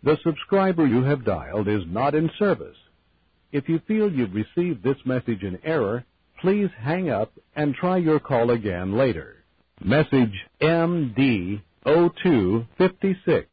The subscriber you have dialed is not in service. If you feel you've received this message in error, please hang up and try your call again later. Message MD0256.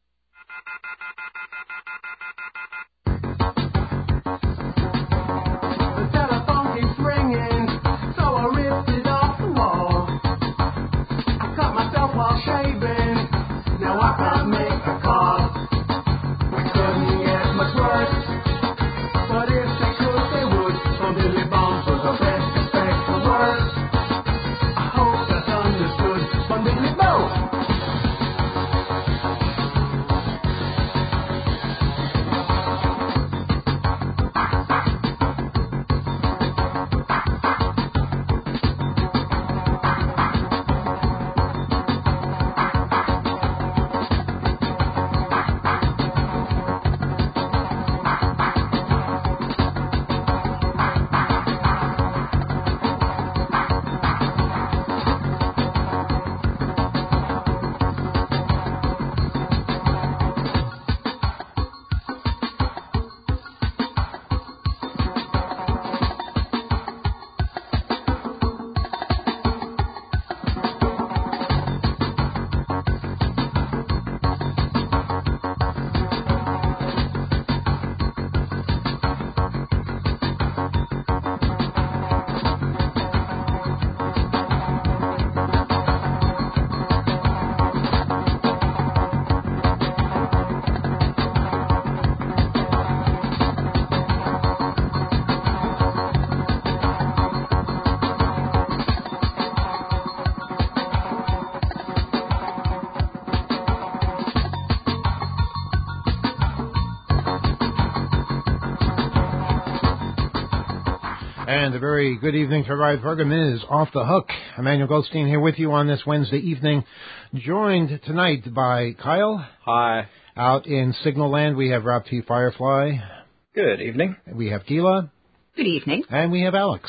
And a very good evening to everybody. The program is Off the Hook. Emmanuel Goldstein here with you on this Wednesday evening, joined tonight by Kyle. Hi. Out in Signal Land, we have Rob T. Firefly. Good evening. We have Gila. Good evening. And we have Alex.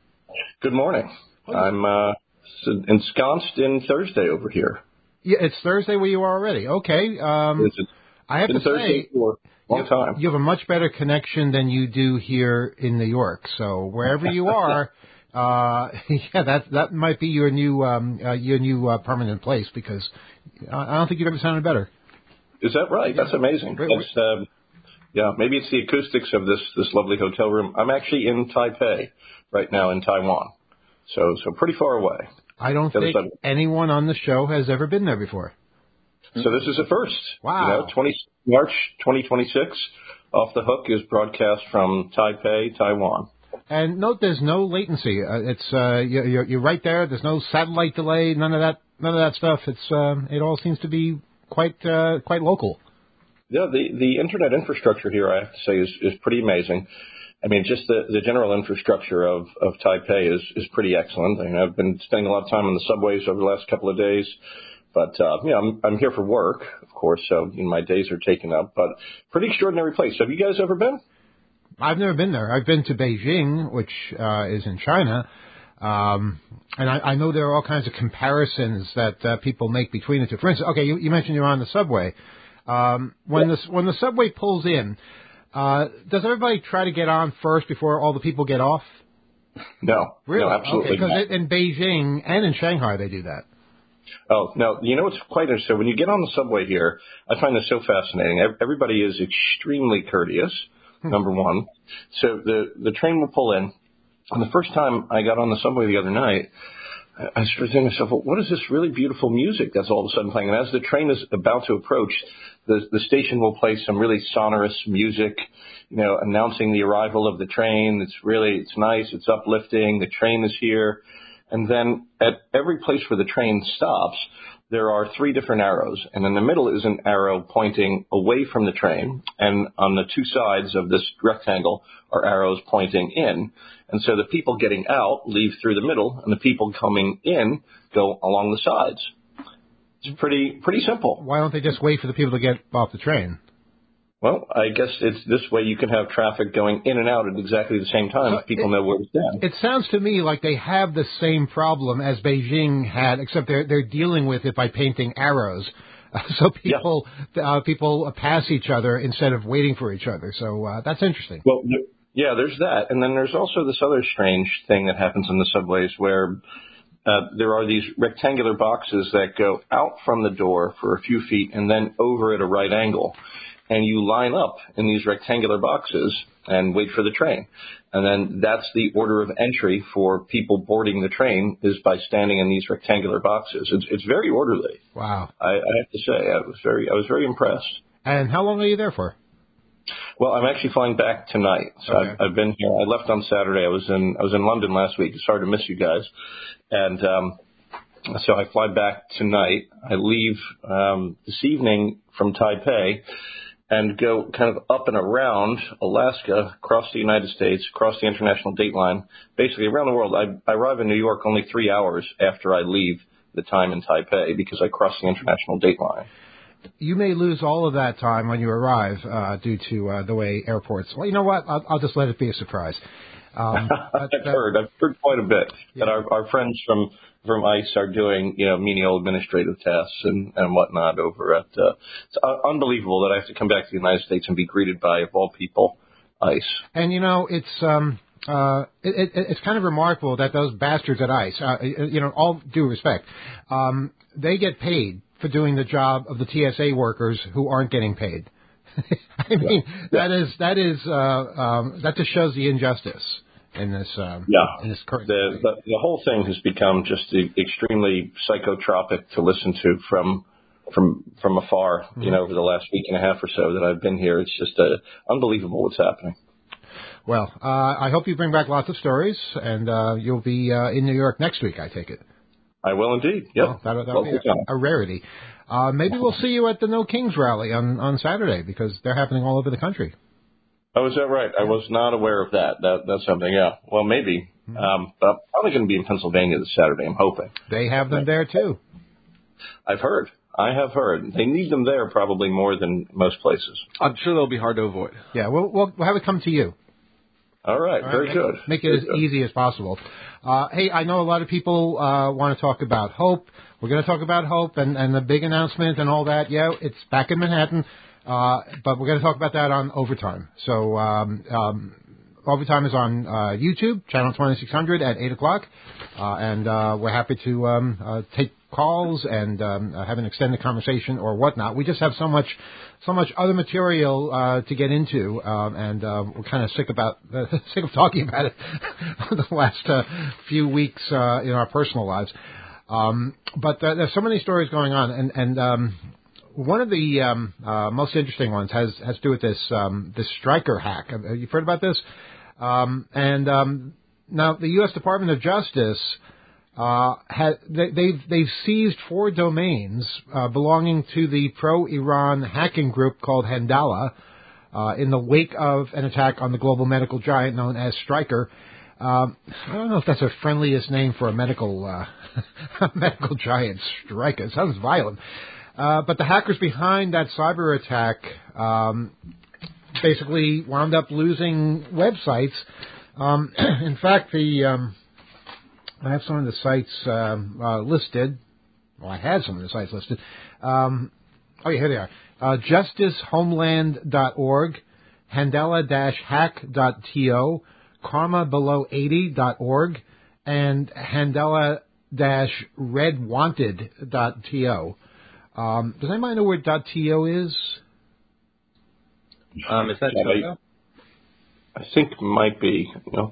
Good morning. I'm ensconced in Thursday over here. Yeah, it's Thursday where you are already. Okay. I have to Thursday say, for a long time. You have a much better connection than you do here in New York. So wherever you are, that might be your new permanent place, because I don't think you've ever sounded better. Is that right? That's amazing. Maybe it's the acoustics of this lovely hotel room. I'm actually in Taipei right now in Taiwan, so pretty far away. I don't think anyone on the show has ever been there before. So this is a first. Wow. March 2026, Off the Hook is broadcast from Taipei, Taiwan. And note, there's no latency. You're right there. There's no satellite delay. None of that stuff. It all seems to be quite local. Yeah, the internet infrastructure here, I have to say, is pretty amazing. I mean, just the general infrastructure of Taipei is pretty excellent. I mean, I've been spending a lot of time on the subways over the last couple of days. But, I'm here for work, of course, so my days are taken up. But pretty extraordinary place. Have you guys ever been? I've never been there. I've been to Beijing, which is in China. And I know there are all kinds of comparisons that people make between the two. For instance, okay, you mentioned you're on the subway. When the subway pulls in, does everybody try to get on first before all the people get off? No. Really? No, absolutely not. Okay, because in Beijing and in Shanghai they do that. Oh, no, it's quite interesting. When you get on the subway here, I find this so fascinating. Everybody is extremely courteous, number one. So the train will pull in. And the first time I got on the subway the other night, I started thinking to myself, well, what is this really beautiful music that's all of a sudden playing? And as the train is about to approach, the station will play some really sonorous music, announcing the arrival of the train. It's nice. It's uplifting. The train is here. And then at every place where the train stops, there are three different arrows. And in the middle is an arrow pointing away from the train. And on the two sides of this rectangle are arrows pointing in. And so the people getting out leave through the middle, and the people coming in go along the sides. It's pretty simple. Why don't they just wait for the people to get off the train? Well, I guess it's this way you can have traffic going in and out at exactly the same time if people know where to stand. It sounds to me like they have the same problem as Beijing had, except they're dealing with it by painting arrows. so people pass each other instead of waiting for each other. So that's interesting. Well, yeah, there's that. And then there's also this other strange thing that happens in the subways where there are these rectangular boxes that go out from the door for a few feet and then over at a right angle. And you line up in these rectangular boxes and wait for the train. And then that's the order of entry for people boarding the train is by standing in these rectangular boxes. It's very orderly. Wow. I have to say, I was very impressed. And how long are you there for? Well, I'm actually flying back tonight. So okay. I've been here. I left on Saturday. I was in London last week. It's hard to miss you guys. And so I fly back tonight. I leave this evening from Taipei and go kind of up and around Alaska, across the United States, across the international date line, basically around the world. I arrive in New York only 3 hours after I leave the time in Taipei because I cross the international date line. You may lose all of that time when you arrive due to the way airports. Well, you know what? I'll just let it be a surprise. I've heard quite a bit that our friends from ICE are doing, menial administrative tasks and whatnot over at. It's unbelievable that I have to come back to the United States and be greeted by, of all people, ICE. And it's kind of remarkable that those bastards at ICE, all due respect, they get paid for doing the job of the TSA workers who aren't getting paid. I mean, that just shows the injustice in this. In this current. The whole thing has become just extremely psychotropic to listen to from afar. Mm-hmm. Over the last week and a half or so that I've been here, it's just unbelievable what's happening. Well, I hope you bring back lots of stories, and you'll be in New York next week, I take it. I will indeed. Yep. Well, that'll be a rarity. Maybe we'll see you at the No Kings rally on Saturday because they're happening all over the country. Oh, is that right? I was not aware of that. That's something, yeah. Well, maybe. But I'm probably going to be in Pennsylvania this Saturday, I'm hoping. They have them there, too. I have heard. They need them there probably more than most places. I'm sure they'll be hard to avoid. Yeah, we'll have it come to you. All right. Very good. Make it as easy as possible. Hey, I know a lot of people want to talk about Hope. We're going to talk about Hope and the big announcement and all that. Yeah, it's back in Manhattan, but we're going to talk about that on Overtime. So Overtime is on YouTube, channel 2600 at 8 o'clock, and we're happy to take calls and have an extended conversation or whatnot. We just have so much other material to get into, and we're kind of sick of talking about it the last few weeks in our personal lives. But there's so many stories going on, and one of the most interesting ones has to do with this Stryker hack. Have you heard about this? Now the U.S. Department of Justice they've seized 4 domains belonging to the pro-Iran hacking group called Hendala in the wake of an attack on the global medical giant known as Stryker. I don't know if that's the friendliest name for a medical giant, Stryker. It sounds violent. But the hackers behind that cyber attack basically wound up losing websites. In fact, I have some of the sites listed. Well, I had some of the sites listed. Here they are. JusticeHomeland.org, Handela-hack.to, KarmaBelow80.org, and Handela-redwanted.to. Does anybody know where .to is? Is that Tonga? I think it might be.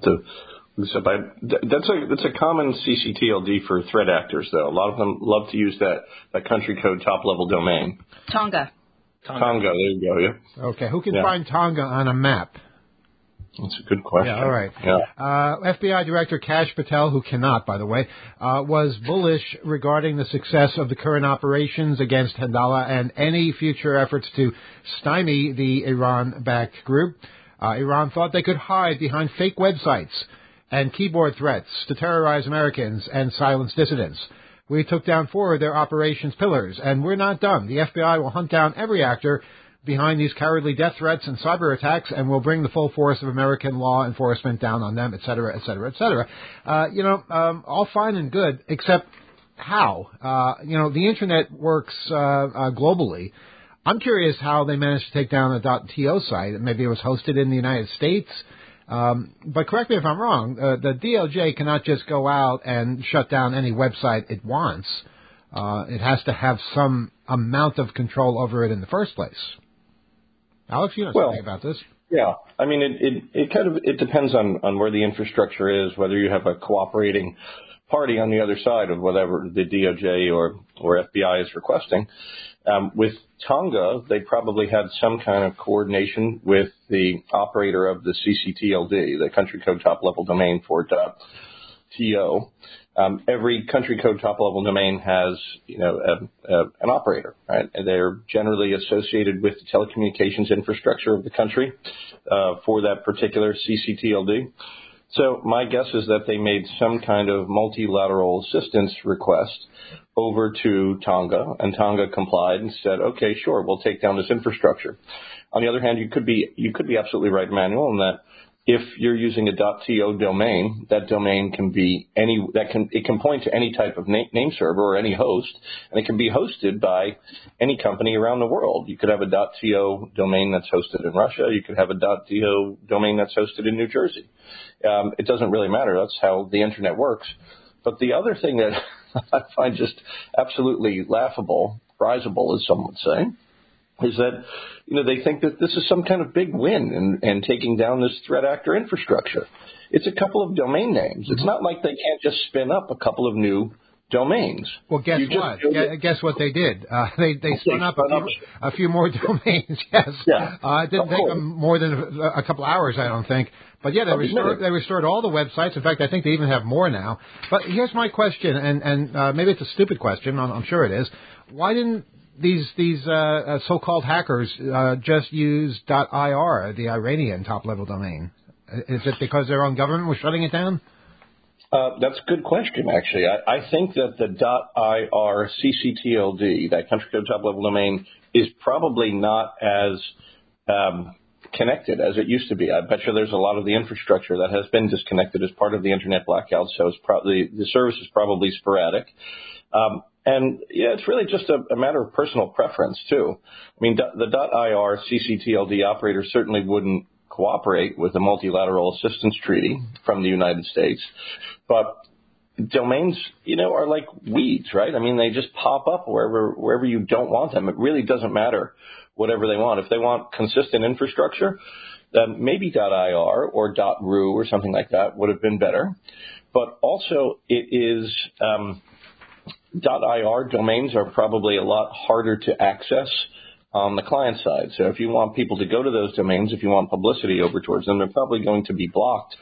That's a common CCTLD for threat actors, though. A lot of them love to use that country code top-level domain. Tonga, there you go, yeah. Okay, who can find Tonga on a map? That's a good question. Yeah, all right. Yeah. FBI Director Kash Patel, who cannot, by the way, was bullish regarding the success of the current operations against Hendala and any future efforts to stymie the Iran-backed group. Iran thought they could hide behind fake websites and keyboard threats to terrorize Americans and silence dissidents. We took down 4 of their operations pillars, and we're not done. The FBI will hunt down every actor behind these cowardly death threats and cyber attacks, and will bring the full force of American law enforcement down on them, et cetera, et cetera, et cetera. All fine and good, except how? The Internet works globally. I'm curious how they managed to take down a .to site. Maybe it was hosted in the United States. But correct me if I'm wrong. The DOJ cannot just go out and shut down any website it wants. It has to have some amount of control over it in the first place. Alex, you know something about this. Yeah. I mean, it depends on where the infrastructure is, whether you have a cooperating party on the other side of whatever the DOJ or FBI is requesting. With Tonga, they probably had some kind of coordination with the operator of the CCTLD, the country code top level domain for .to. Every country code top level domain has, an operator, right? And they're generally associated with the telecommunications infrastructure of the country for that particular CCTLD. So my guess is that they made some kind of multilateral assistance request over to Tonga, and Tonga complied and said, okay, sure, we'll take down this infrastructure. On the other hand, you could be absolutely right, Emmanuel, in that if you're using a .to domain, that domain can be it can point to any type of name server or any host, and it can be hosted by any company around the world. You could have a .to domain that's hosted in Russia. You could have a .to domain that's hosted in New Jersey. It doesn't really matter. That's how the Internet works. But the other thing that I find just absolutely laughable, risible, as some would say, is that, they think that this is some kind of big win in taking down this threat actor infrastructure. It's a couple of domain names. It's not like they can't just spin up a couple of new domains. Well, guess what? Guess what they did? They spun up a few more domains. Yes. Yeah. It didn't take them more than a couple hours, I don't think. But yeah, they restored all the websites. In fact, I think they even have more now. But here's my question, and maybe it's a stupid question. I'm sure it is. Why didn't these so-called hackers just use .ir, the Iranian top-level domain? Is it because their own government was shutting it down? That's a good question, actually. I think that the .ir CCTLD, that country code top-level domain, is probably not as connected as it used to be. I bet you there's a lot of the infrastructure that has been disconnected as part of the Internet blackout, so the service is probably sporadic. And it's really just a matter of personal preference, too. I mean, the .ir CCTLD operator certainly wouldn't cooperate with the multilateral assistance treaty from the United States. But domains, are like weeds, right? I mean, they just pop up wherever you don't want them. It really doesn't matter whatever they want. If they want consistent infrastructure, then maybe .ir or .ru or something like that would have been better. But also it is .ir domains are probably a lot harder to access on the client side. So if you want people to go to those domains, if you want publicity over towards them, they're probably going to be blocked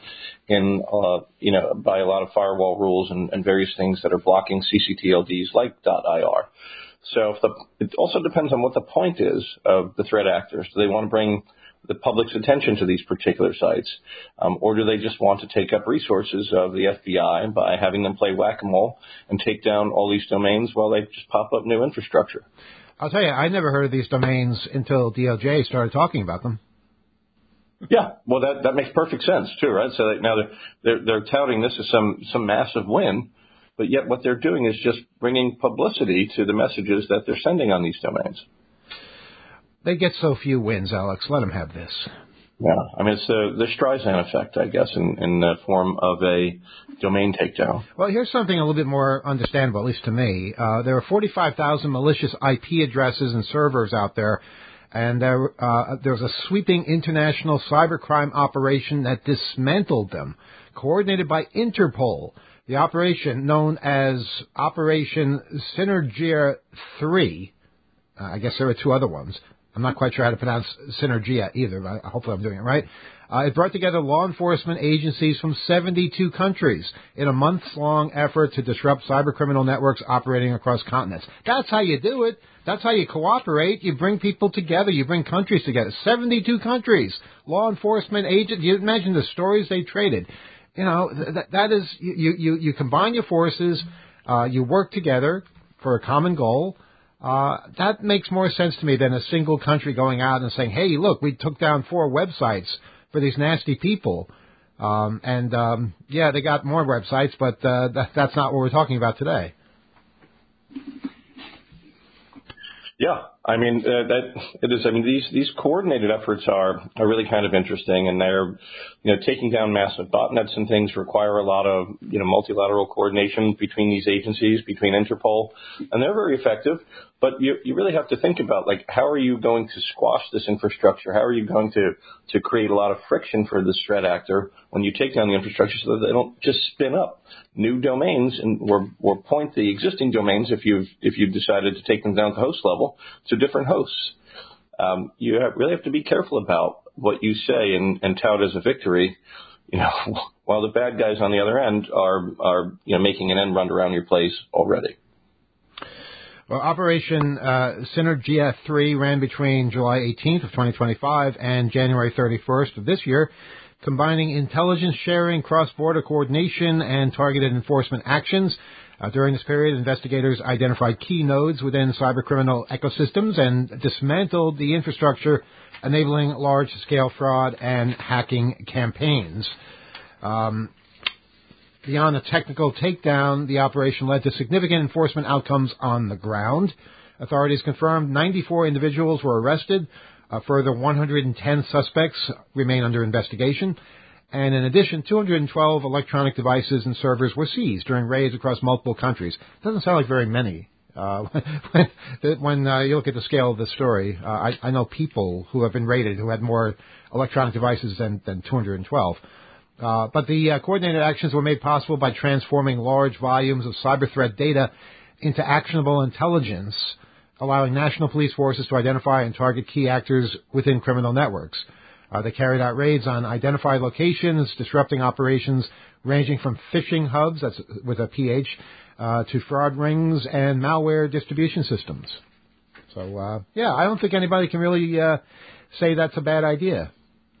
by a lot of firewall rules and various things that are blocking CCTLDs like .ir. So it also depends on what the point is of the threat actors. Do they want to bring the public's attention to these particular sites, or do they just want to take up resources of the FBI by having them play whack-a-mole and take down all these domains while they just pop up new infrastructure? I'll tell you, I never heard of these domains until DOJ started talking about them. Yeah, well, that makes perfect sense too, right? So now they're touting this as some massive win, but yet what they're doing is just bringing publicity to the messages that they're sending on these domains. They get so few wins, Alex. Let them have this. Yeah, I mean, it's the Streisand effect, I guess, in the form of a domain takedown. Well, here's something a little bit more understandable, at least to me. There are 45,000 malicious IP addresses and servers out there, and there's a sweeping international cybercrime operation that dismantled them, coordinated by Interpol. The operation, known as Operation Synergia 3, I guess there are two other ones. I'm not quite sure how to pronounce Synergia either, but hopefully I'm doing it right. It brought together law enforcement agencies from 72 countries in a months-long effort to disrupt cybercriminal networks operating across continents. That's how you do it. That's how you cooperate. You bring people together. You bring countries together. 72 countries. Law enforcement agents. You imagine the stories they traded. That is, you combine your forces. You work together for a common goal. That makes more sense to me than a single country going out and saying, hey, look, we took down 4 websites for these nasty people. They got more websites, but that's not what we're talking about today. Yeah, I mean that it is. I mean these coordinated efforts are really kind of interesting, and they're taking down massive botnets and things require a lot of multilateral coordination between these agencies, between Interpol, and they're very effective. But you really have to think about how are you going to squash this infrastructure? How are you going to create a lot of friction for this threat actor when you take down the infrastructure so that they don't just spin up new domains or point the existing domains if you've decided to take them down to host level to different hosts. You really have to be careful about what you say and tout as a victory, while the bad guys on the other end are making an end run around your place already. Well, Operation Synergia 3 ran between July 18th of 2025 and January 31st of this year, combining intelligence sharing, cross-border coordination, and targeted enforcement actions. During this period, investigators identified key nodes within cybercriminal ecosystems and dismantled the infrastructure enabling large-scale fraud and hacking campaigns. Beyond a technical takedown, the operation led to significant enforcement outcomes on the ground. Authorities confirmed 94 individuals were arrested. A further 110 suspects remain under investigation. And in addition, 212 electronic devices and servers were seized during raids across multiple countries. Doesn't sound like very many. When you look at the scale of the story, I know people who have been raided who had more electronic devices than 212. But the coordinated actions were made possible by transforming large volumes of cyber threat data into actionable intelligence, allowing national police forces to identify and target key actors within criminal networks. They carried out raids on identified locations, disrupting operations ranging from phishing hubs, that's with a PH, to fraud rings and malware distribution systems. So, I don't think anybody can really say that's a bad idea.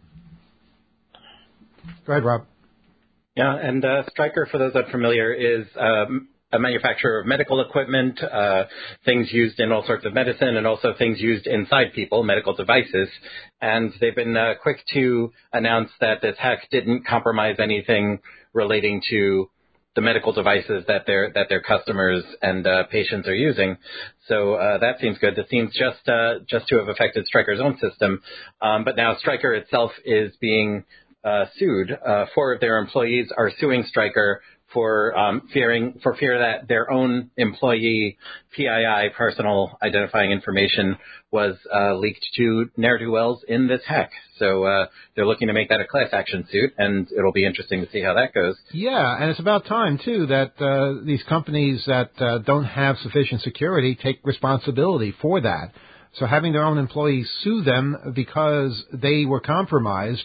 Go ahead, Rob. Yeah, and Stryker, for those unfamiliar, is a manufacturer of medical equipment, things used in all sorts of medicine, and also things used inside people, medical devices. And they've been quick to announce that this hack didn't compromise anything relating to the medical devices that their customers and patients are using. So that seems good. This seems just to have affected Stryker's own system. But now Stryker itself is being sued. 4 of their employees are suing Stryker for fear that their own employee PII, personal identifying information, was leaked to ne'er-do-wells in this hack. So they're looking to make that a class action suit, and it'll be interesting to see how that goes. Yeah, and it's about time, too, that these companies that don't have sufficient security take responsibility for that. So having their own employees sue them because they were compromised,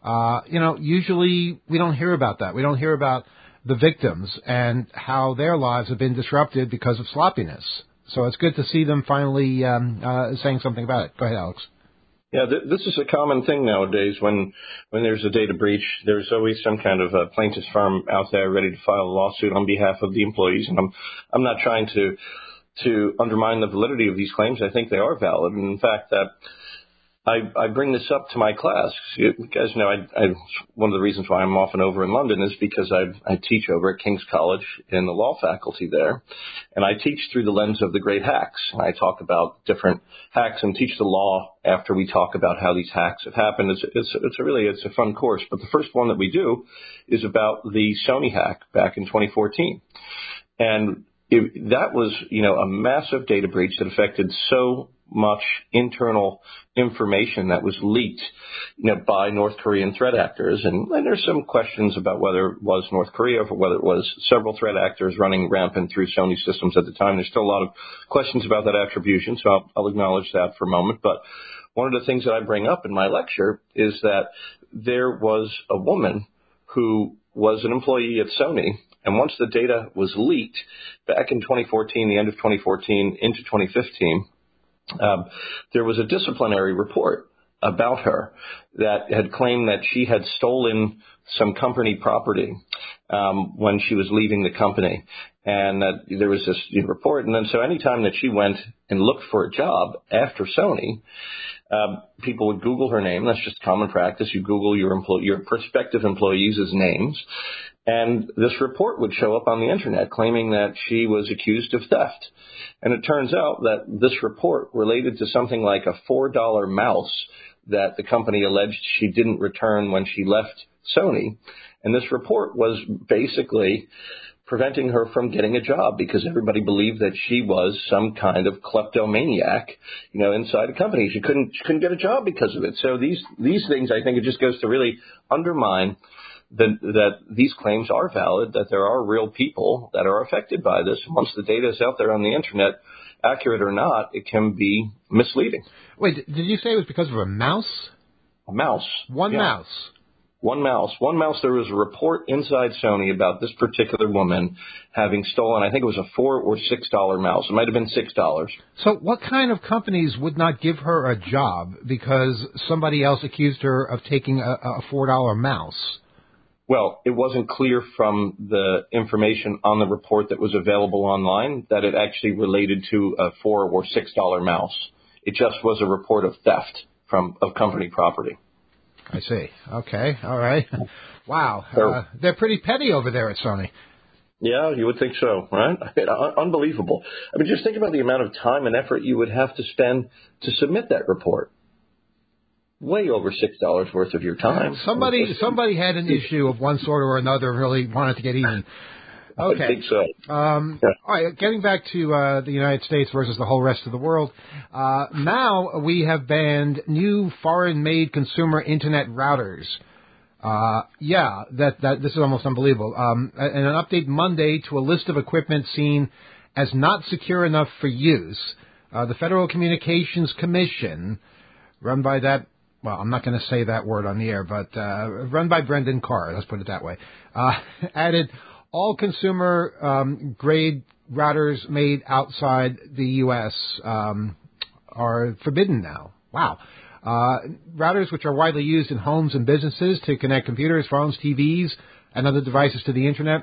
usually we don't hear about that. We don't hear about the victims and how their lives have been disrupted because of sloppiness. So it's good to see them finally saying something about it. Go ahead, Alex. Yeah, this is a common thing nowadays. When there's a data breach, there's always some kind of a plaintiff's firm out there ready to file a lawsuit on behalf of the employees. And I'm not trying to undermine the validity of these claims. I think they are valid. And in fact, that I bring this up to my class. You guys know one of the reasons why I'm often over in London is because I teach over at King's College in the law faculty there, and I teach through the lens of the great hacks. I talk about different hacks and teach the law after we talk about how these hacks have happened. It's a fun course. But the first one that we do is about the Sony hack back in 2014, and that was a massive data breach that affected so much internal information that was leaked, by North Korean threat actors. And there's some questions about whether it was North Korea or whether it was several threat actors running rampant through Sony systems at the time. There's still a lot of questions about that attribution, so I'll acknowledge that for a moment. But one of the things that I bring up in my lecture is that there was a woman who was an employee at Sony, and once the data was leaked back in 2014, the end of 2014 into 2015, there was a disciplinary report about her that had claimed that she had stolen some company property when she was leaving the company. And that there was this report. And then so anytime that she went and looked for a job after Sony, people would Google her name. That's just common practice. You Google your prospective employees' names. And this report would show up on the internet claiming that she was accused of theft. And it turns out that this report related to something like a $4 mouse that the company alleged she didn't return when she left Sony. And this report was basically preventing her from getting a job because everybody believed that she was some kind of kleptomaniac, inside a company. She couldn't get a job because of it. So these things, I think it just goes to really undermine that these claims are valid, that there are real people that are affected by this. Once the data is out there on the internet, accurate or not, it can be misleading. Wait, did you say it was because of a mouse? A mouse. One mouse. One mouse. There was a report inside Sony about this particular woman having stolen, I think it was a $4 or $6 mouse. It might have been $6. So what kind of companies would not give her a job because somebody else accused her of taking a $4 mouse? Well, it wasn't clear from the information on the report that was available online that it actually related to a $4 or $6 mouse. It just was a report of theft of company property. I see. Okay. All right. Wow. They're pretty petty over there at Sony. Yeah, you would think so, right? Unbelievable. I mean, just think about the amount of time and effort you would have to spend to submit that report. Way over $6 worth of your time. Somebody had an issue of one sort or another, really wanted to get even. Okay. I think so. All right, getting back to the United States versus the whole rest of the world. Now we have banned new foreign-made consumer internet routers. This is almost unbelievable. And an update Monday to a list of equipment seen as not secure enough for use. The Federal Communications Commission, run by that. Well, I'm not going to say that word on the air, but run by Brendan Carr, let's put it that way, added all consumer-grade routers made outside the U.S. Are forbidden now. Wow. Routers which are widely used in homes and businesses to connect computers, phones, TVs, and other devices to the Internet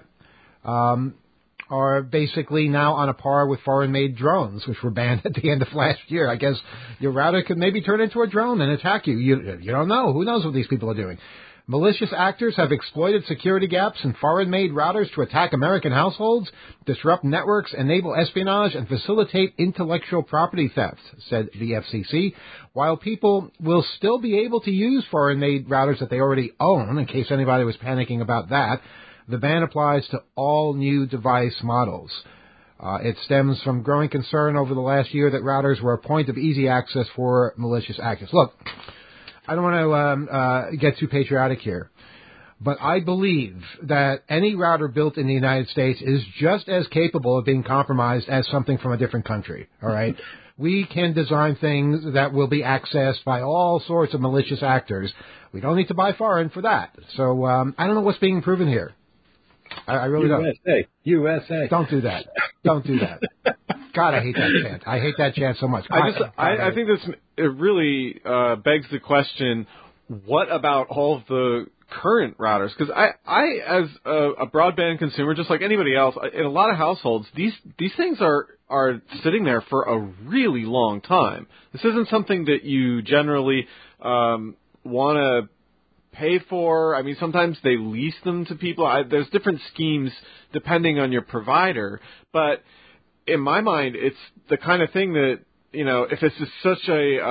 are basically now on a par with foreign-made drones, which were banned at the end of last year. I guess your router could maybe turn into a drone and attack you. You don't know. Who knows what these people are doing? Malicious actors have exploited security gaps in foreign-made routers to attack American households, disrupt networks, enable espionage, and facilitate intellectual property theft, said the FCC. While people will still be able to use foreign-made routers that they already own, in case anybody was panicking about that, the ban applies to all new device models. It stems from growing concern over the last year that routers were a point of easy access for malicious actors. Look, I don't want to get too patriotic here, but I believe that any router built in the United States is just as capable of being compromised as something from a different country, all right? We can design things that will be accessed by all sorts of malicious actors. We don't need to buy foreign for that. So I don't know what's being proven here. I really don't. USA. Don't do that. Don't do that. God, I hate that chant. I hate that chant so much. I think it really begs the question, what about all of the current routers? Because I as a broadband consumer, just like anybody else, in a lot of households, these things are sitting there for a really long time. This isn't something that you generally want to pay for. I mean, sometimes they lease them to people. There's different schemes depending on your provider, but in my mind, it's the kind of thing that, if this is such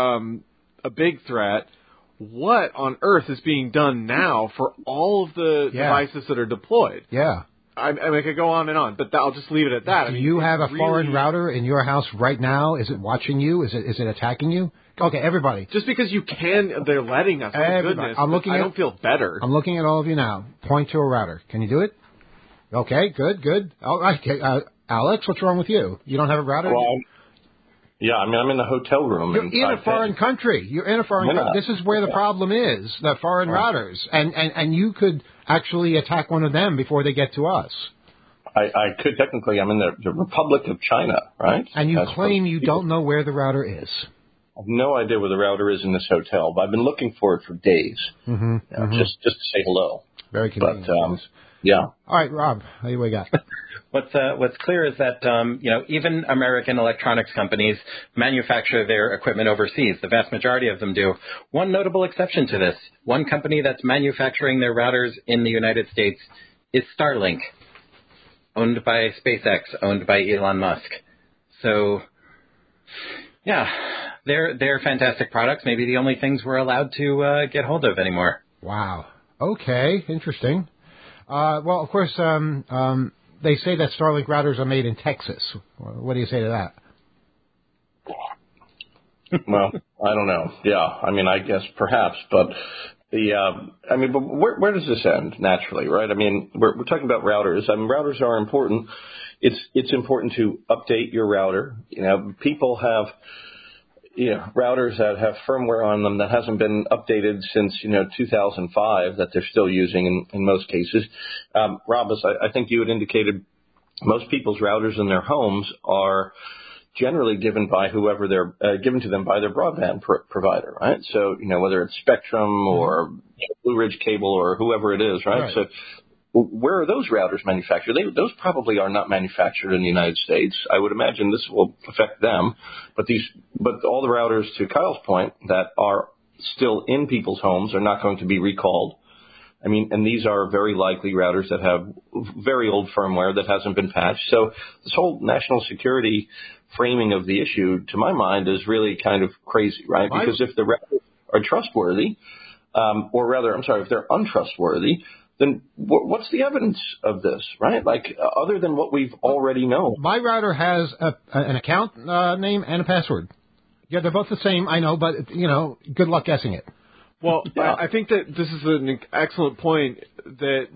a big threat, what on earth is being done now for all of the devices that are deployed? Yeah. I could go on and on, but I'll just leave it at that. Do you have a foreign router in your house right now? Is it watching you? Is it attacking you? Okay, everybody. Just because they're letting us. Oh, goodness. I don't feel better. I'm looking at all of you now. Point to a router. Can you do it? Okay, good. All right, Alex, what's wrong with you? You don't have a router? Well, I'm in the hotel room. You're in a foreign country. You're in a foreign country. This is where the problem is, the foreign routers. And you could actually attack one of them before they get to us. I could technically. I'm in the Republic of China, right? And you claim you don't know where the router is. I have no idea where the router is in this hotel, but I've been looking for it for days. Just to say hello. Very convenient. But, yeah. All right, Rob, what do we got? What's clear is that even American electronics companies manufacture their equipment overseas. The vast majority of them do. One notable exception to this: one company that's manufacturing their routers in the United States is Starlink, owned by SpaceX, owned by Elon Musk. So, yeah, they're fantastic products. Maybe the only things we're allowed to get hold of anymore. Wow. Okay, interesting. Well, of course, they say that Starlink routers are made in Texas. What do you say to that? Well, I don't know. Yeah, I mean, I guess perhaps, but but where does this end naturally, right? I mean, we're talking about routers. I mean, routers are important. It's important to update your router. People have routers that have firmware on them that hasn't been updated since 2005 that they're still using in most cases. Rob, as I think you had indicated, most people's routers in their homes are generally given by whoever they're given to them by their broadband provider, right? So whether it's Spectrum or Blue Ridge Cable or whoever it is, right? So where are those routers manufactured? Those probably are not manufactured in the United States. I would imagine this will affect them, but all the routers, to Kyle's point, that are still in people's homes are not going to be recalled. I mean, and these are very likely routers that have very old firmware that hasn't been patched. So this whole national security framing of the issue, to my mind, is really kind of crazy, right? Because if the routers are trustworthy, if they're untrustworthy, then what's the evidence of this, right? Like, other than what we've already known. My router has an account name and a password. Yeah, they're both the same, I know, but, good luck guessing it. Well, yeah. I think that this is an excellent point, that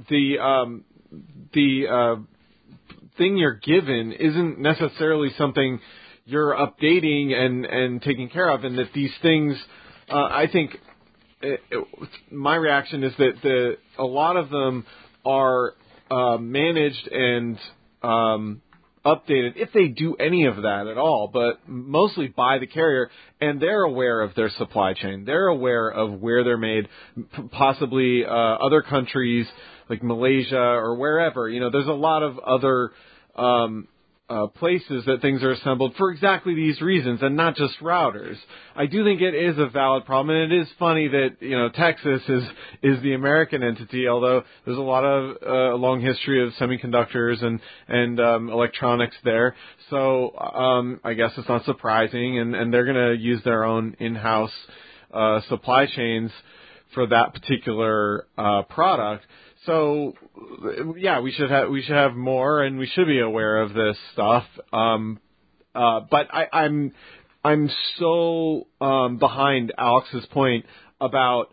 the thing you're given isn't necessarily something you're updating and taking care of, and that these things, I think, my reaction is that a lot of them are managed and updated, if they do any of that at all, but mostly by the carrier, and they're aware of their supply chain. They're aware of where they're made, possibly other countries like Malaysia or wherever. There's a lot of other places that things are assembled for exactly these reasons, and not just routers. I do think it is a valid problem, and it is funny that Texas is the American entity, although there's a lot of a long history of semiconductors and electronics there. So I guess it's not surprising, and they're going to use their own in-house supply chains for that particular product. So, yeah, we should have more, and we should be aware of this stuff. But I'm so behind Alex's point about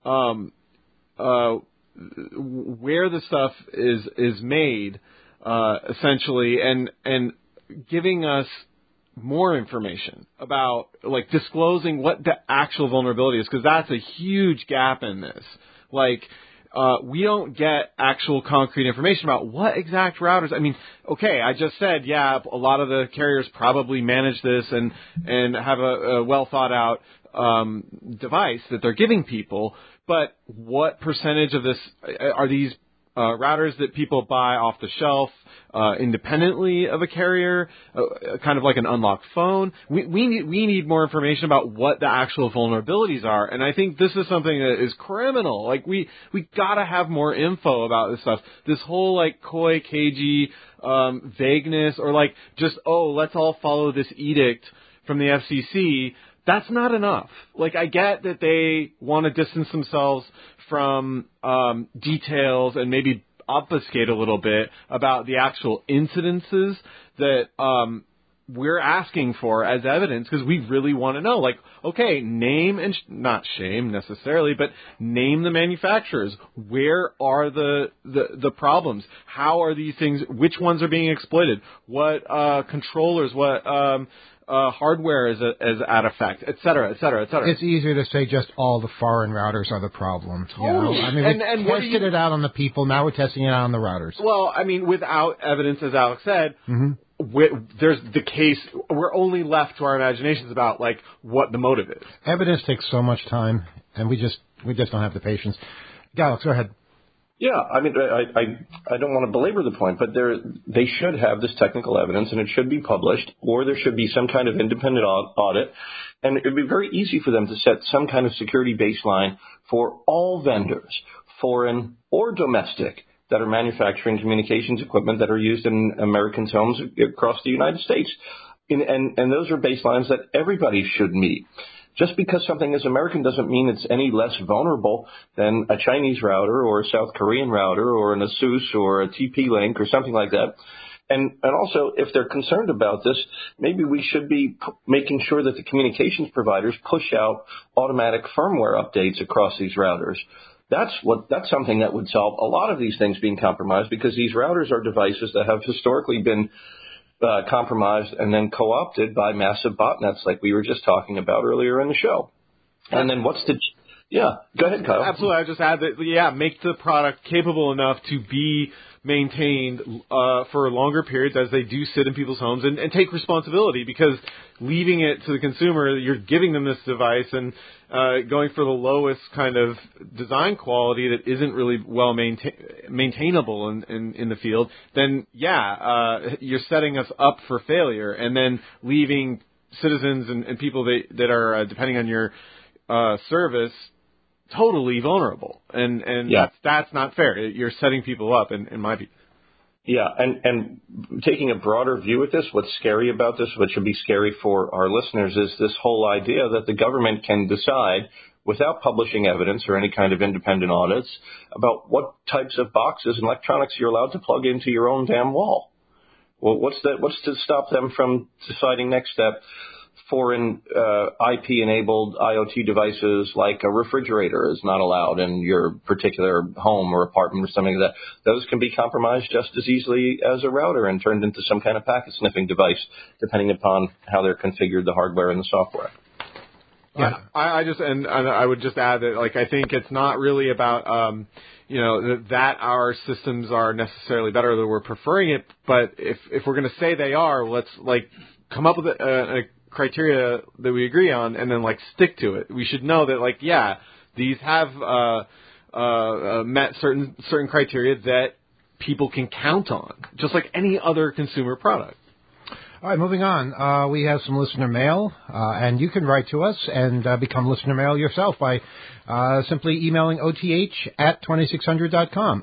where the stuff is made, essentially, and giving us more information about, like, disclosing what the actual vulnerability is, because that's a huge gap in this. Like, we don't get actual concrete information about what exact routers. I mean, okay, I just said, yeah, a lot of the carriers probably manage this and have a well thought out device that they're giving people. But what percentage of this are these routers that people buy off the shelf independently of a carrier, kind of like an unlocked phone? We need more information about what the actual vulnerabilities are, and I think this is something that is criminal. Like, we gotta have more info about this stuff. This whole, like, coy, cagey vagueness, or like just, let's all follow this edict from the FCC. That's not enough. Like, I get that they want to distance themselves from details and maybe obfuscate a little bit about the actual incidences that we're asking for as evidence, because we really want to know. Like, okay, name and not shame necessarily, but name the manufacturers. Where are the problems? How are these things? Which ones are being exploited? What controllers? What hardware is at effect, et cetera, et cetera, et cetera. It's easier to say just all the foreign routers are the problem. Totally. I mean, we tested it out on the people. Now we're testing it out on the routers. Well, I mean, without evidence, as Alex said, there's the case. We're only left to our imaginations about, like, what the motive is. Evidence takes so much time, and we just don't have the patience. Alex, go ahead. Yeah, I mean, I don't want to belabor the point, but they should have this technical evidence, and it should be published, or there should be some kind of independent audit, and it would be very easy for them to set some kind of security baseline for all vendors, foreign or domestic, that are manufacturing communications equipment that are used in Americans' homes across the United States. And those are baselines that everybody should meet. Just because something is American doesn't mean it's any less vulnerable than a Chinese router or a South Korean router or an ASUS or a TP-Link or something like that. And also, if they're concerned about this, maybe we should be making sure that the communications providers push out automatic firmware updates across these routers. That's something that would solve a lot of these things being compromised, because these routers are devices that have historically been compromised and then co-opted by massive botnets like we were just talking about earlier in the show. And then go ahead, Kyle. Absolutely. I just add that, make the product capable enough to be maintained for longer periods as they do sit in people's homes, and take responsibility, because leaving it to the consumer, you're giving them this device and going for the lowest kind of design quality that isn't really well maintainable in the field, then you're setting us up for failure, and then leaving citizens and people that are depending on your service totally vulnerable, and that's not fair. You're setting people up, in my view. Yeah, and taking a broader view at this, what's scary about this, what should be scary for our listeners, is this whole idea that the government can decide, without publishing evidence or any kind of independent audits, about what types of boxes and electronics you're allowed to plug into your own damn wall. Well, what's to stop them from deciding next step? Foreign IP-enabled IoT devices like a refrigerator is not allowed in your particular home or apartment or something like that. Those can be compromised just as easily as a router and turned into some kind of packet sniffing device, depending upon how they're configured, the hardware and the software. Yeah, I would just add that, I think it's not really about that our systems are necessarily better, that we're preferring it, but if we're going to say they are, let's come up with a criteria that we agree on, and then stick to it. We should know that these have met certain criteria that people can count on, just like any other consumer product. All right, moving on. We have some listener mail, and you can write to us and become listener mail yourself by simply emailing oth@2600.com,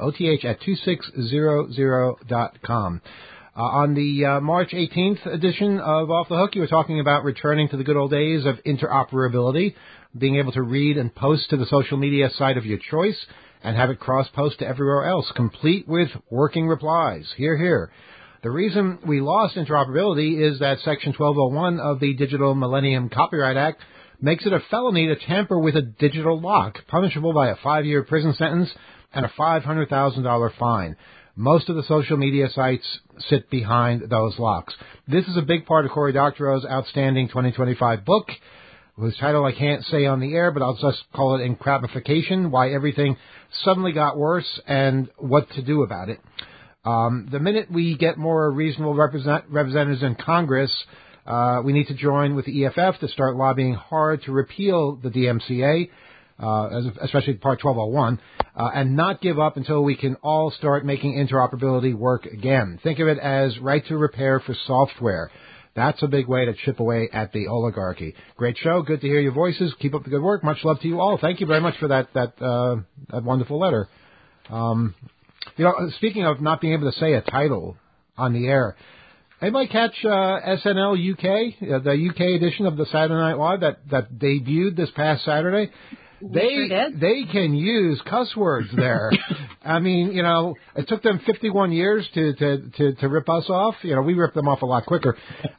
oth@2600.com. On the March 18th edition of Off the Hook, you were talking about returning to the good old days of interoperability, being able to read and post to the social media site of your choice and have it cross-post to everywhere else, complete with working replies. Hear, hear. The reason we lost interoperability is that Section 1201 of the Digital Millennium Copyright Act makes it a felony to tamper with a digital lock, punishable by a 5-year prison sentence and a $500,000 fine. Most of the social media sites sit behind those locks. This is a big part of Cory Doctorow's outstanding 2025 book, whose title I can't say on the air, but I'll just call it Encrabification, Why Everything Suddenly Got Worse and What to Do About It. The minute we get more reasonable representatives in Congress, we need to join with the EFF to start lobbying hard to repeal the DMCA, especially Part 1201, and not give up until we can all start making interoperability work again. Think of it as right to repair for software. That's a big way to chip away at the oligarchy. Great show. Good to hear your voices. Keep up the good work. Much love to you all. Thank you very much for that wonderful letter. Speaking of not being able to say a title on the air, anybody catch SNL UK, the UK edition of the Saturday Night Live that debuted this past Saturday? They can use cuss words there. I mean, it took them 51 years to rip us off. We ripped them off a lot quicker.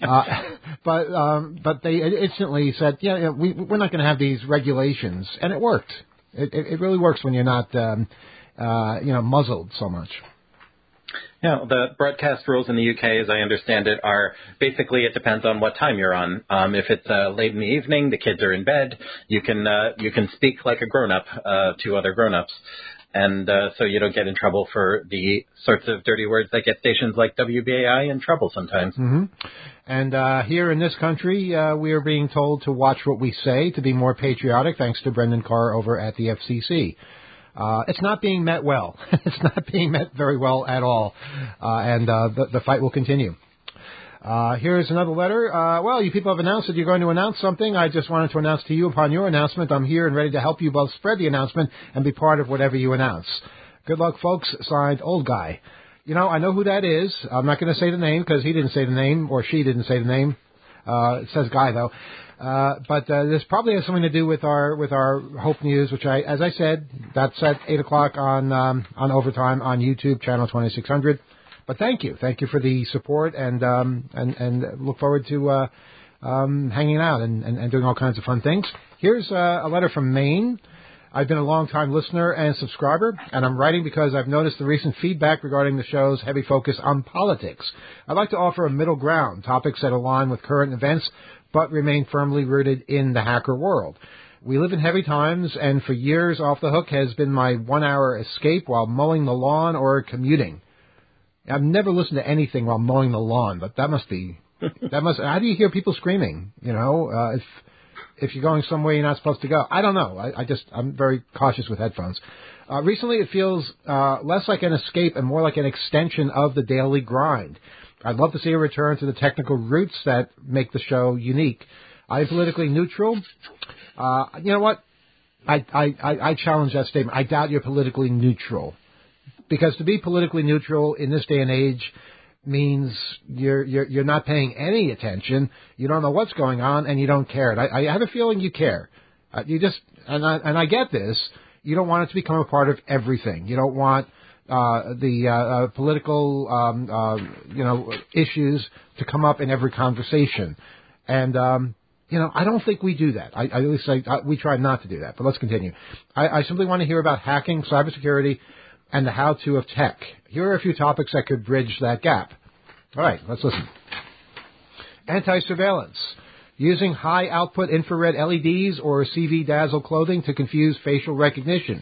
But they instantly said, we're not going to have these regulations, and it worked. It really works when you're not muzzled so much. Yeah, the broadcast rules in the UK, as I understand it, are basically it depends on what time you're on. If it's late in the evening, the kids are in bed, you can speak like a grown-up to other grown-ups. And so you don't get in trouble for the sorts of dirty words that get stations like WBAI in trouble sometimes. Mm-hmm. And here in this country, we are being told to watch what we say, to be more patriotic, thanks to Brendan Carr over at the FCC. It's not being met well. It's not being met very well at all. And the fight will continue. Here's another letter. Well, you people have announced that you're going to announce something. I just wanted to announce to you upon your announcement, I'm here and ready to help you both spread the announcement and be part of whatever you announce. Good luck, folks. Signed, Old Guy. You know, I know who that is. I'm not going to say the name because he didn't say the name or she didn't say the name. It says Guy, though. But this probably has something to do with our Hope News, which as I said, that's at 8 o'clock on Overtime on YouTube, channel 2600. But thank you for the support, and look forward to hanging out and doing all kinds of fun things. Here's a letter from Maine. I've been a long-time listener and subscriber, and I'm writing because I've noticed the recent feedback regarding the show's heavy focus on politics. I'd like to offer a middle ground, topics that align with current events, but remain firmly rooted in the hacker world. We live in heavy times, and for years, Off the Hook has been my 1-hour escape while mowing the lawn or commuting. I've never listened to anything while mowing the lawn, but how do you hear people screaming, if you're going somewhere you're not supposed to go? I don't know. I'm very cautious with headphones. Recently, it feels less like an escape and more like an extension of the daily grind. I'd love to see a return to the technical roots that make the show unique. I'm politically neutral. You know what? I challenge that statement. I doubt you're politically neutral. Because to be politically neutral in this day and age means you're not paying any attention, you don't know what's going on, and you don't care. And I have a feeling you care. I get this. You don't want it to become a part of everything. You don't want the political issues to come up in every conversation. And I don't think we do that. At least we try not to do that. But let's continue. I simply want to hear about hacking, cybersecurity, and the how-to of tech. Here are a few topics that could bridge that gap. All right, let's listen. Anti-surveillance. Using high-output infrared LEDs or CV dazzle clothing to confuse facial recognition.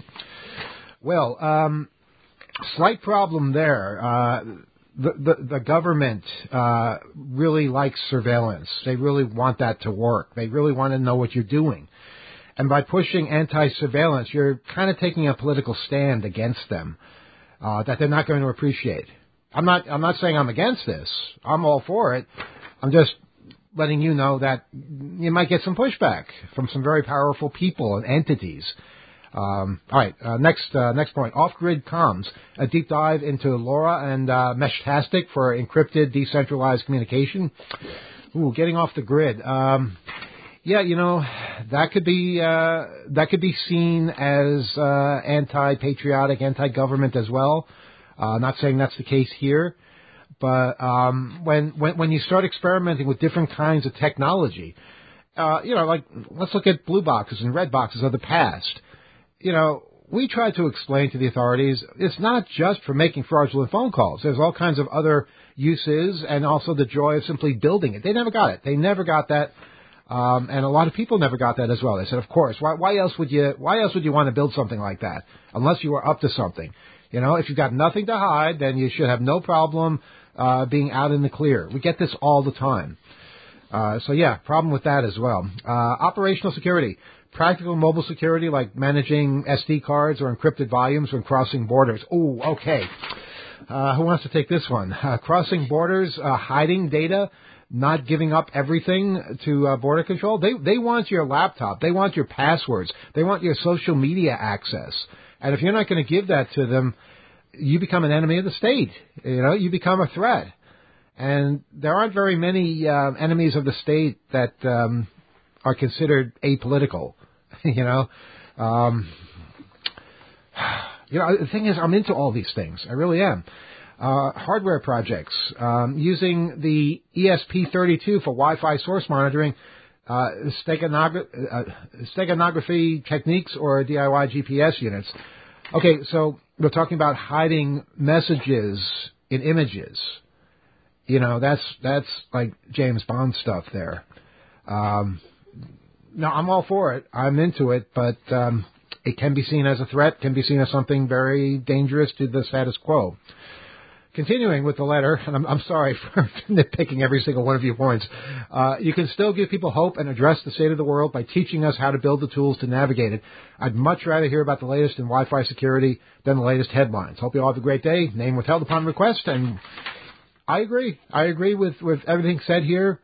Well, slight problem there. The government really likes surveillance. They really want that to work. They really want to know what you're doing. And by pushing anti-surveillance, you're kind of taking a political stand against them that they're not going to appreciate. I'm not saying I'm against this. I'm all for it. I'm just letting you know that you might get some pushback from some very powerful people and entities. All right, next point. Off-grid comms, a deep dive into LoRa and Meshtastic for encrypted, decentralized communication. Ooh, getting off the grid. Yeah, that could be seen as anti-patriotic, anti-government as well. Not saying that's the case here, but when you start experimenting with different kinds of technology, like let's look at blue boxes and red boxes of the past. We try to explain to the authorities it's not just for making fraudulent phone calls. There's all kinds of other uses, and also the joy of simply building it. They never got it. They never got that. And a lot of people never got that as well. They said, of course, why else would you want to build something like that unless you were up to something? If you've got nothing to hide, then you should have no problem being out in the clear. We get this all the time. Problem with that as well. Operational security, practical mobile security like managing SD cards or encrypted volumes when crossing borders. Oh, okay. Who wants to take this one? Crossing borders, hiding data, not giving up everything to border control. They want your laptop. They want your passwords. They want your social media access. And if you're not going to give that to them, you become an enemy of the state. You become a threat. And there aren't very many enemies of the state that are considered apolitical. The thing is, I'm into all these things. I really am. Hardware projects, using the ESP32 for Wi-Fi source monitoring, steganography techniques, or DIY GPS units. Okay, so we're talking about hiding messages in images. That's like James Bond stuff there. No, I'm all for it. I'm into it, but it can be seen as a threat, can be seen as something very dangerous to the status quo. Continuing with the letter, and I'm sorry for nitpicking every single one of your points, you can still give people hope and address the state of the world by teaching us how to build the tools to navigate it. I'd much rather hear about the latest in Wi-Fi security than the latest headlines. Hope you all have a great day. Name withheld upon request, and I agree. I agree with everything said here.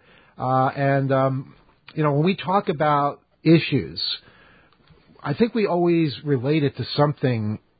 When we talk about issues, I think we always relate it to something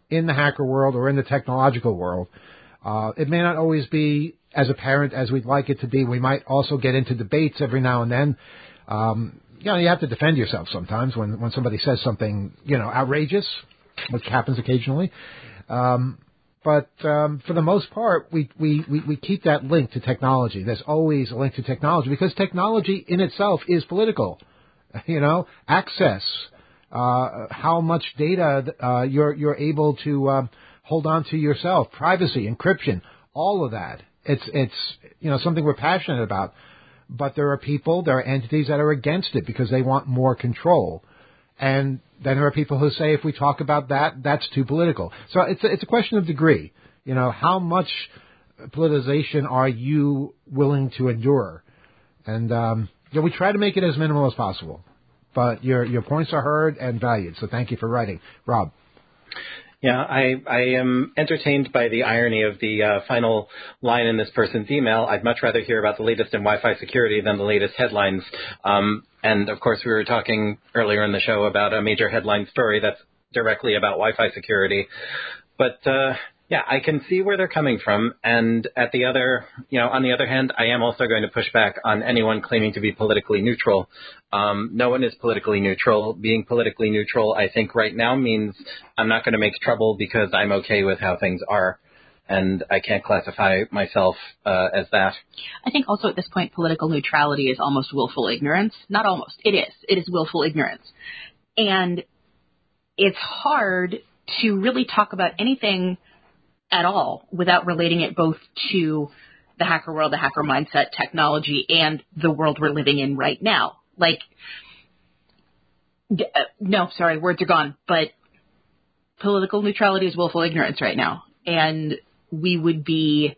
in the hacker world or in the technological world. It may not always be as apparent as we'd like it to be. We might also get into debates every now and then. You have to defend yourself sometimes when somebody says something, outrageous, which happens occasionally. But for the most part, we keep that link to technology. There's always a link to technology because technology in itself is political. Access, how much data you're able to hold on to yourself, privacy, encryption, all of that. It's something we're passionate about. But there are entities that are against it because they want more control. And then there are people who say if we talk about that, that's too political. So it's a question of degree. How much politicization are you willing to endure? And we try to make it as minimal as possible. But your points are heard and valued. So thank you for writing, Rob. Yeah, I am entertained by the irony of the final line in this person's email. I'd much rather hear about the latest in Wi-Fi security than the latest headlines. And, of course, we were talking earlier in the show about a major headline story that's directly about Wi-Fi security. But, I can see where they're coming from. And on the other hand, I am also going to push back on anyone claiming to be politically neutral. No one is politically neutral. Being politically neutral, I think right now means I'm not going to make trouble because I'm okay with how things are. And I can't classify myself as that. I think also at this point, political neutrality is almost willful ignorance. Not almost. It is. It is willful ignorance. And it's hard to really talk about anything at all without relating it both to the hacker world, the hacker mindset, technology, and the world we're living in right now. Words are gone. But political neutrality is willful ignorance right now. And we would be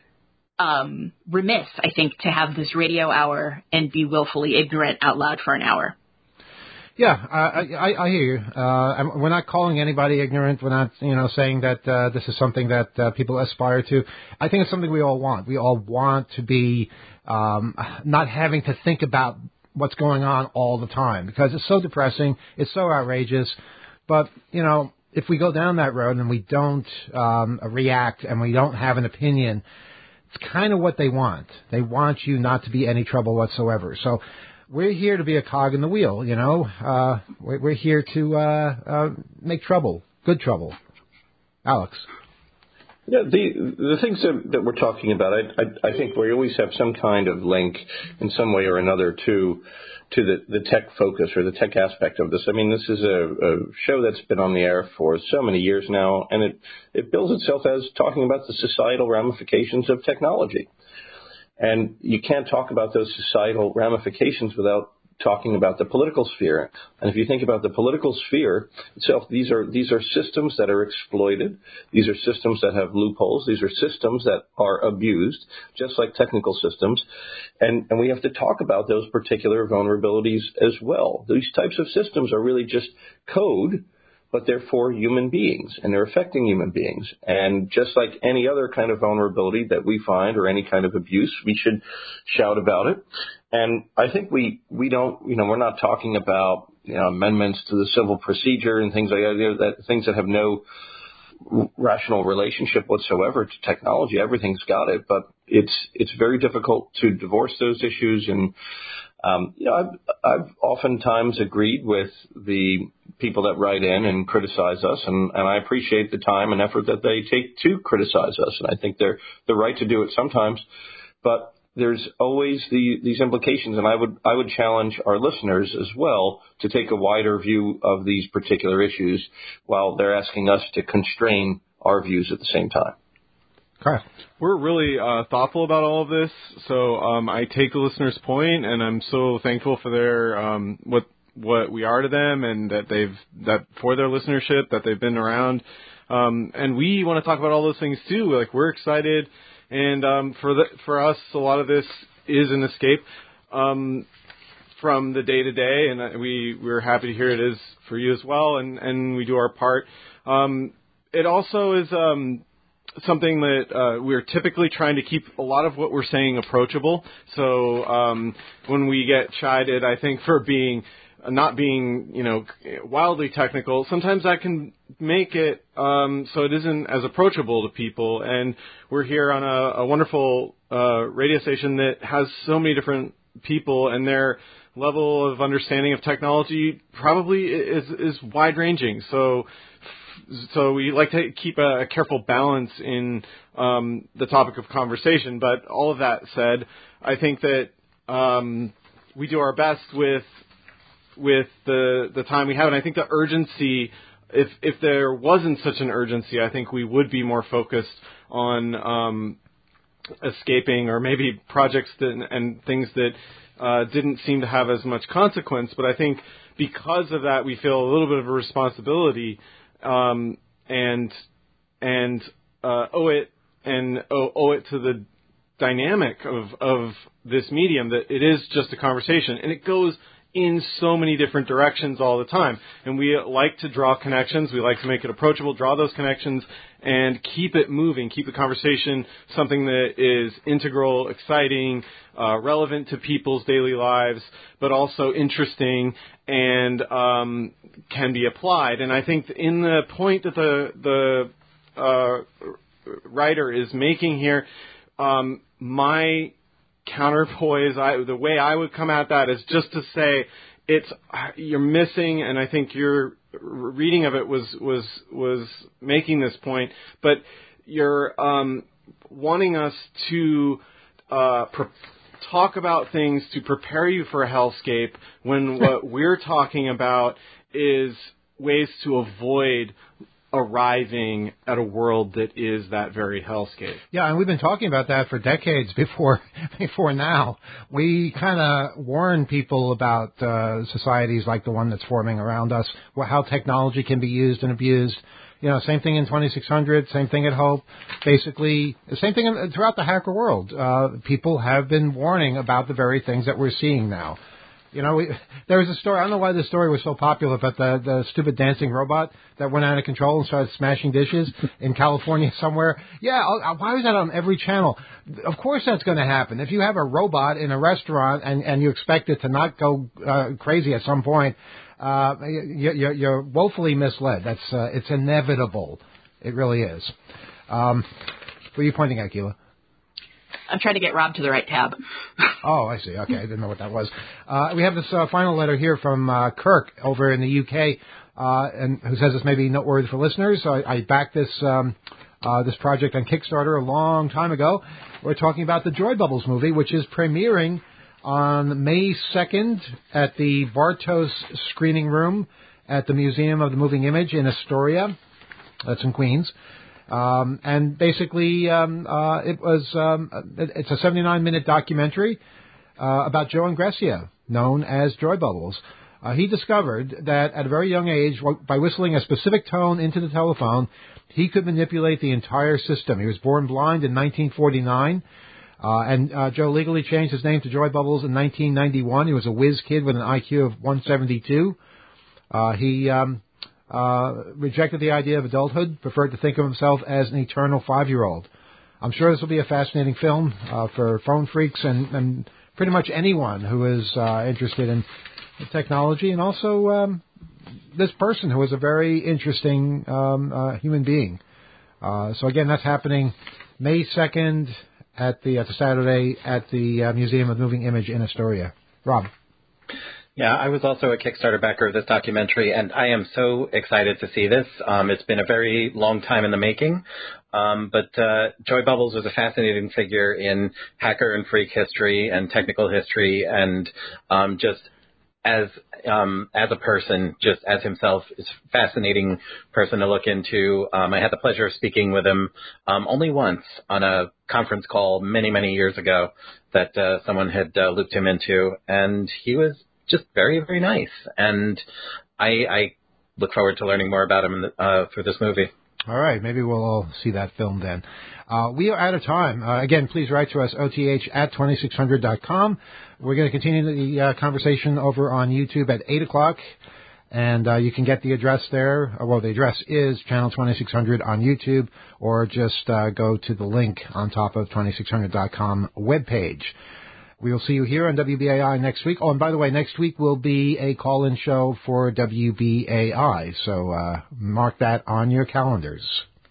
remiss, I think, to have this radio hour and be willfully ignorant out loud for an hour. Yeah, I hear you. We're not calling anybody ignorant. We're not, saying that this is something that people aspire to. I think it's something we all want. We all want to be not having to think about what's going on all the time because it's so depressing. It's so outrageous. But, if we go down that road and we don't react and we don't have an opinion, it's kind of what they want. They want you not to be any trouble whatsoever. So we're here to be a cog in the wheel, We're here to make trouble, good trouble. Alex. Yeah, the things that we're talking about, I think we always have some kind of link in some way or another to the tech focus or the tech aspect of this. I mean, this is a show that's been on the air for so many years now, and it bills itself as talking about the societal ramifications of technology. And you can't talk about those societal ramifications without talking about the political sphere. And if you think about the political sphere itself, these are systems that are exploited. These are systems that have loopholes. These are systems that are abused, just like technical systems. And we have to talk about those particular vulnerabilities as well. These types of systems are really just code, but they're for human beings, and they're affecting human beings. And just like any other kind of vulnerability that we find or any kind of abuse, we should shout about it. And I think we don't, we're not talking about amendments to the civil procedure and things like that, things that have no rational relationship whatsoever to technology. Everything's got it, but it's very difficult to divorce those issues. And I've oftentimes agreed with the people that write in and criticize us, and I appreciate the time and effort that they take to criticize us, and I think they're right to do it sometimes, but there's always these implications, and I would challenge our listeners as well to take a wider view of these particular issues while they're asking us to constrain our views at the same time. Okay. We're really thoughtful about all of this, so I take the listener's point, and I'm so thankful for their what we are to them, and that for their listenership that they've been around, and we want to talk about all those things too. Like, we're excited, and for us, a lot of this is an escape from the day to day, and we're happy to hear it is for you as well, and we do our part. It also is something that we're typically trying to keep a lot of what we're saying approachable. So when we get chided, I think, for being not being, wildly technical, sometimes that can make it so it isn't as approachable to people. And we're here on a wonderful radio station that has so many different people, and their level of understanding of technology probably is wide-ranging. So we like to keep a careful balance in the topic of conversation. But all of that said, I think that we do our best with the time we have, and I think the urgency, if there wasn't such an urgency, I think we would be more focused on escaping, or maybe projects and things that didn't seem to have as much consequence. But I think because of that, we feel a little bit of a responsibility and owe it to the dynamic of this medium, that it is just a conversation, and it goes in so many different directions all the time. And we like to draw connections. We like to make it approachable, draw those connections, and keep it moving, keep the conversation something that is integral, exciting, relevant to people's daily lives, but also interesting and can be applied. And I think in the point that the writer is making here, my counterpoise, the way I would come at that is just to say you're missing, and I think your reading of it was making this point, but you're wanting us to talk about things to prepare you for a hellscape, when what we're talking about is ways to avoid arriving at a world that is that very hellscape. Yeah, and we've been talking about that for decades before now. We kind of warn people about societies like the one that's forming around us, how technology can be used and abused. Same thing in 2600, same thing at Hope. Basically, the same thing throughout the hacker world. People have been warning about the very things that we're seeing now. There was a story, I don't know why this story was so popular, but the stupid dancing robot that went out of control and started smashing dishes in California somewhere. Yeah, why was that on every channel? Of course that's going to happen. If you have a robot in a restaurant and you expect it to not go crazy at some point, you're woefully misled. It's inevitable. It really is. What are you pointing at, Gila? I'm trying to get Rob to the right tab. Oh, I see. Okay, I didn't know what that was. We have this final letter here from Kirk over in the UK, and who says this may be noteworthy for listeners. I backed this project on Kickstarter a long time ago. We're talking about the Joy Bubbles movie, which is premiering on May 2nd at the Bartos Screening Room at the Museum of the Moving Image in Astoria. That's in Queens. And basically, it's a 79-minute documentary about Joe Ingressia, known as Joy Bubbles. He discovered that at a very young age, by whistling a specific tone into the telephone, he could manipulate the entire system. He was born blind in 1949, and Joe legally changed his name to Joy Bubbles in 1991. He was a whiz kid with an IQ of 172. He rejected the idea of adulthood, preferred to think of himself as an eternal 5-year-old. I'm sure this will be a fascinating film for phone freaks and pretty much anyone who is interested in technology, and also this person who is a very interesting human being. So again, that's happening May 2nd at the Saturday at the Museum of Moving Image in Astoria. Rob. Yeah, I was also a Kickstarter backer of this documentary, and I am so excited to see this. It's been a very long time in the making, but Joy Bubbles was a fascinating figure in hacker and freak history and technical history, and just as a person, just as himself, is a fascinating person to look into. I had the pleasure of speaking with him only once on a conference call many, many years ago that someone had looped him into, and he was just very, very nice. And I look forward to learning more about him through this movie. All right. Maybe we'll all see that film then. We are out of time. Again, please write to us, oth@2600.com. We're going to continue the conversation over on YouTube at 8 o'clock. And you can get the address there. Well, the address is Channel 2600 on YouTube, or just go to the link on top of 2600.com webpage. We'll see you here on WBAI next week. Oh, and by the way, next week will be a call-in show for WBAI, so mark that on your calendars.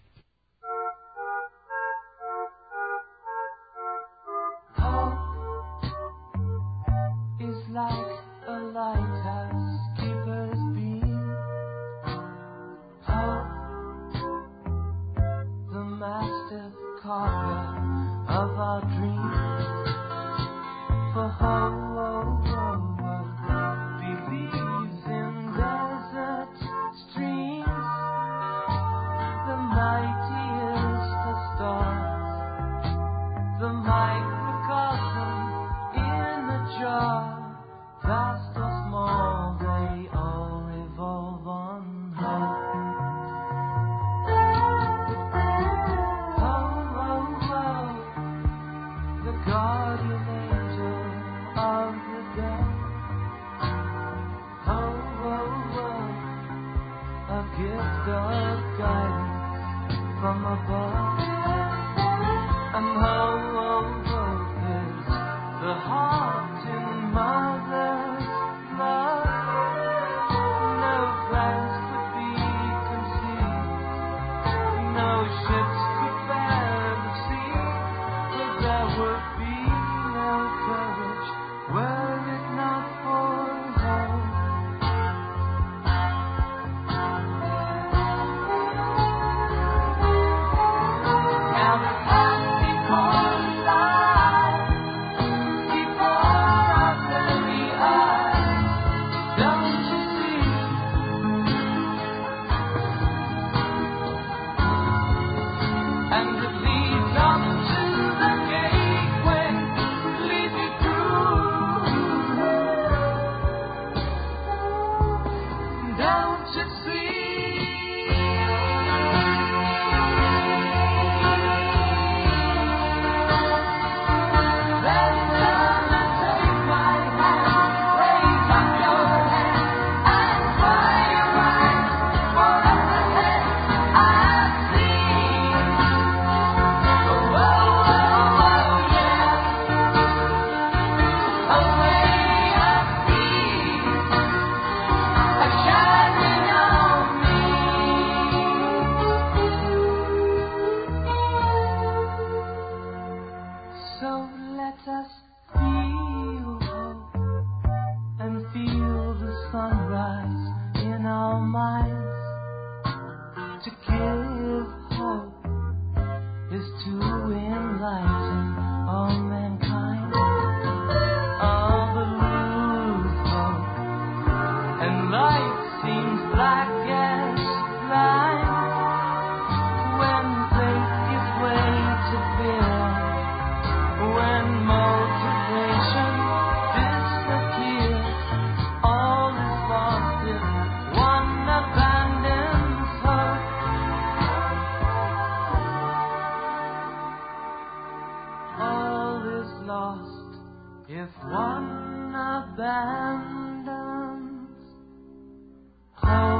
If one abandons hope.